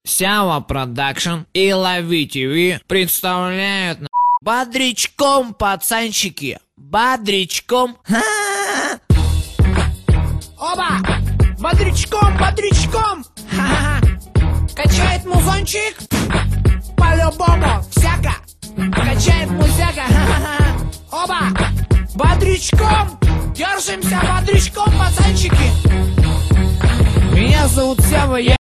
Сява Продакшн и Лови ТВ представляют бодрячком, пацанчики, бодрячком. Оба! Бодрячком, бодрячком! Качает музончик? По-любому, всяко! Качает музяка! Оба! Бодрячком! Держимся бодрячком, пацанчики! Меня зовут Сява, я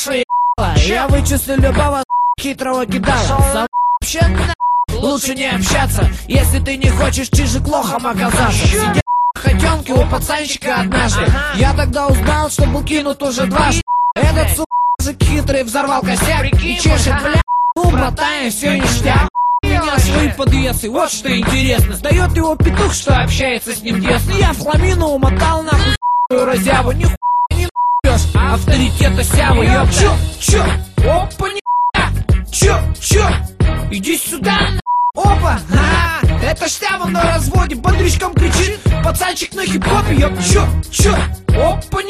я вычислю любого хитрого кидала. Вообще лучше не общаться, если ты не хочешь чижик лохом оказаться. Сидят хотенки у пацанчика однажды. Я тогда узнал, что был кинут уже дважды. Этот сука хитрый взорвал косяк и чешет, бля. Ну, братан, все ништяк. У меня свои подвесы, вот что интересно. Сдает его петух, что общается с ним тесно. Я фламину умотал нахуй разяву. Нихуя не набьешь авторитета Сявы. Я чё? Опа, чё? Иди сюда, опа, это Сява на разводе, бодрячком кричит, пацанчик на хип-хопе, я чё? Опа,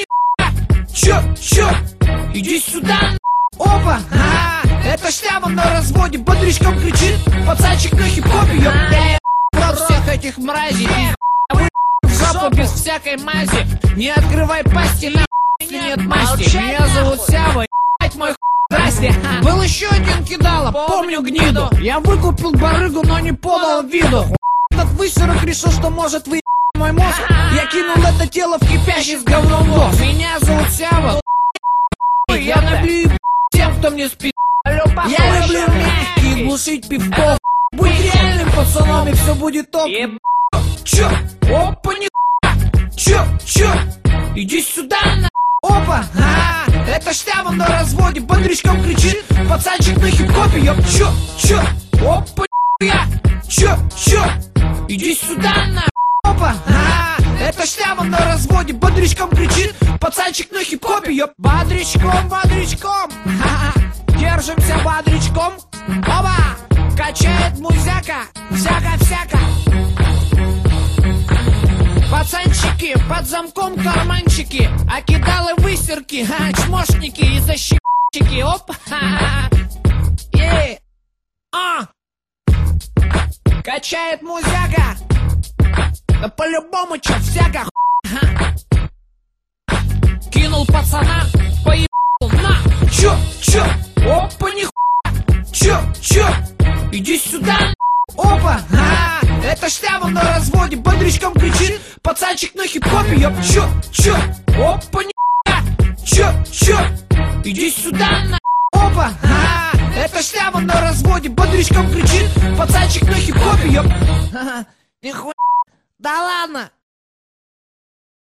чё? Иди сюда, опа, это Сява на разводе, бодрячком кричит, пацанчик на хип-хопе, я рот всех этих мразей, в жопу без всякой мази, не открывай пасти, нахуй, если нет масти. Меня зовут Сява, мой здрасте. Был еще один кидало, помню гниду. Я выкупил барыгу, но не подал виду. Этот высерок решил, что может выебать мой мозг. Я кинул это тело в кипящий с говном нос. Меня зовут Сява. Я люблю тем, кто мне спит. Я люблю мягкие, глушить пивков. Будь реальным пацаном, и все будет топ. Чё? Опа, чё? Иди сюда, опа, это Сява на разводе, бодрячком кричит, пацанчик на хип-хопе, я чё? Опа, чё? Иди сюда, опа, это Сява на разводе, бодрячком кричит, пацанчик на хип-хопе, я бодрячком, держимся бодрячком, оба, качает музяка, всяко. Пацанчики, под замком карманчики, а кидалы высерки, чмошники и защипчики, оп, качает музяка, да по-любому чё всяко, кинул пацана, поебал, на, чё, опа, нихуя, чё, иди сюда, опа, это Сява на разводе, бодрячком кричит, пацанчик на хип-хопе, я чё? Опа, чё? Иди сюда, опа, это Сява на разводе, бодрячком кричит, пацанчик на хип-хопе, я нихуя, да ладно.